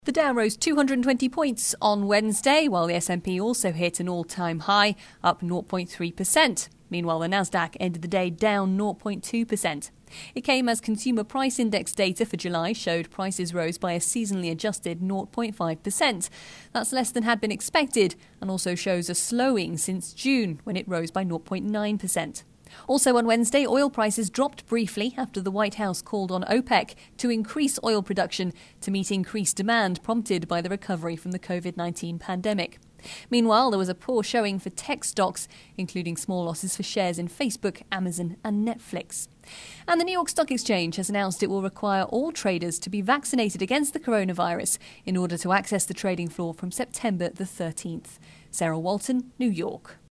The Dow rose 220 points on Wednesday, while the S&P also hit an all-time high, up 0.3%. Meanwhile, the Nasdaq ended the day down 0.2%. It came as consumer price index data for July showed prices rose by a seasonally adjusted 0.5%. That's less than had been expected and also shows a slowing since June, when it rose by 0.9%. Also on Wednesday, oil prices dropped briefly after the White House called on OPEC to increase oil production to meet increased demand prompted by the recovery from the COVID-19 pandemic. Meanwhile, there was a poor showing for tech stocks, including small losses for shares in Facebook, Amazon and Netflix. And the New York Stock Exchange has announced it will require all traders to be vaccinated against the coronavirus in order to access the trading floor from September the 13th. Sarah Walton, New York.